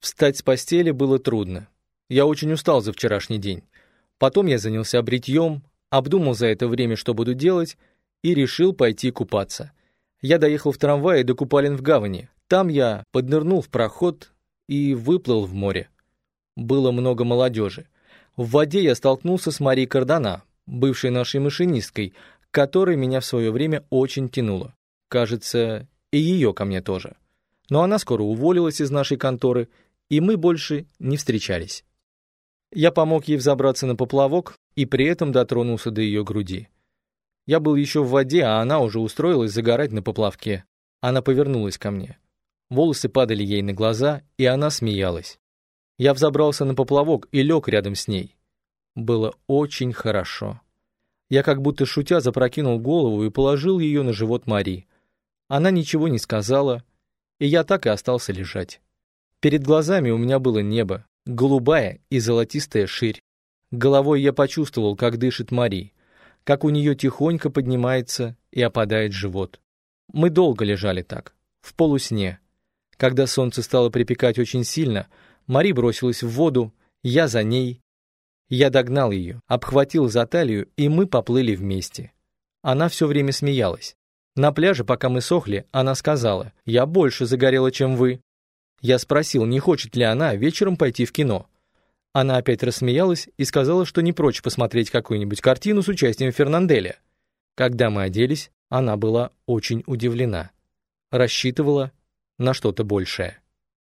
Встать с постели было трудно. Я очень устал за вчерашний день. Потом я занялся бритьем, обдумал за это время, что буду делать, и решил пойти купаться. Я доехал в трамвае до купалин в гавани. Там я поднырнул в проход и выплыл в море. Было много молодежи. В воде я столкнулся с Марией Кардана, бывшей нашей машинисткой, к которой меня в свое время очень тянуло. Кажется, и ее ко мне тоже. Но она скоро уволилась из нашей конторы, и мы больше не встречались. Я помог ей взобраться на поплавок и при этом дотронулся до ее груди. Я был еще в воде, а она уже устроилась загорать на поплавке. Она повернулась ко мне. Волосы падали ей на глаза, и она смеялась. Я взобрался на поплавок и лег рядом с ней. Было очень хорошо. Я как будто шутя запрокинул голову и положил ее на живот Марии. Она ничего не сказала, и я так и остался лежать. Перед глазами у меня было небо, голубая и золотистая ширь. Головой я почувствовал, как дышит Мария, как у нее тихонько поднимается и опадает живот. Мы долго лежали так, в полусне. Когда солнце стало припекать очень сильно, Мария бросилась в воду, я за ней. Я догнал ее, обхватил за талию, и мы поплыли вместе. Она все время смеялась. На пляже, пока мы сохли, она сказала: «Я больше загорела, чем вы». Я спросил, не хочет ли она вечером пойти в кино. Она опять рассмеялась и сказала, что не прочь посмотреть какую-нибудь картину с участием Фернанделя. Когда мы оделись, она была очень удивлена. Рассчитывала на что-то большее.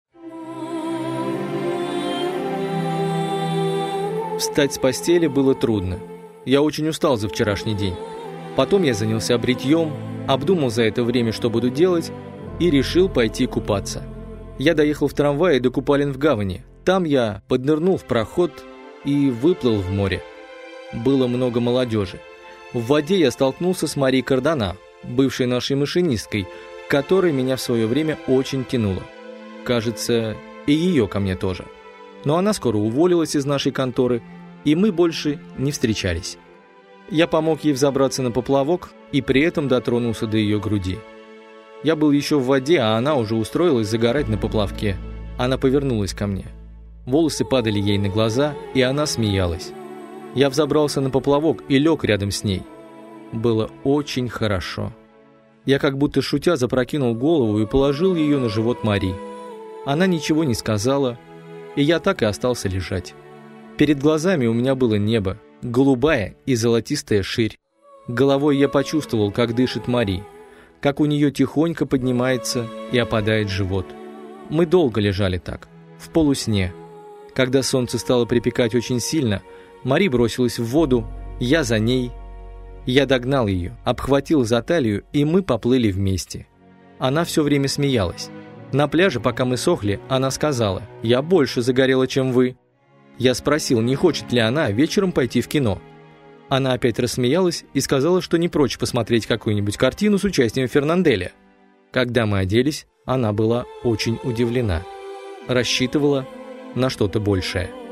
Встать с постели было трудно. Я очень устал за вчерашний день. Потом я занялся бритьем, обдумал за это время, что буду делать, и решил пойти купаться. Я доехал в трамвае до купалин в гавани. Там я поднырнул в проход и выплыл в море. Было много молодежи. В воде я столкнулся с Марией Кардана, бывшей нашей машинисткой, к которой меня в свое время очень тянуло. Кажется, и ее ко мне тоже. Но она скоро уволилась из нашей конторы, и мы больше не встречались. Я помог ей взобраться на поплавок и при этом дотронулся до ее груди. Я был еще в воде, а она уже устроилась загорать на поплавке. Она повернулась ко мне. Волосы падали ей на глаза, и она смеялась. Я взобрался на поплавок и лег рядом с ней. Было очень хорошо. Я как будто шутя запрокинул голову и положил ее на живот Марии. Она ничего не сказала, и я так и остался лежать. Перед глазами у меня было небо, голубая и золотистая ширь. Головой я почувствовал, как дышит Мария, как у нее тихонько поднимается и опадает живот. Мы долго лежали так, в полусне. Когда солнце стало припекать очень сильно, Мария бросилась в воду, я за ней. Я догнал ее, обхватил за талию, и мы поплыли вместе. Она все время смеялась. На пляже, пока мы сохли, она сказала: «Я больше загорела, чем вы». Я спросил, не хочет ли она вечером пойти в кино. Она опять рассмеялась и сказала, что не прочь посмотреть какую-нибудь картину с участием Фернанделя. Когда мы оделись, она была очень удивлена. Рассчитывала на что-то большее.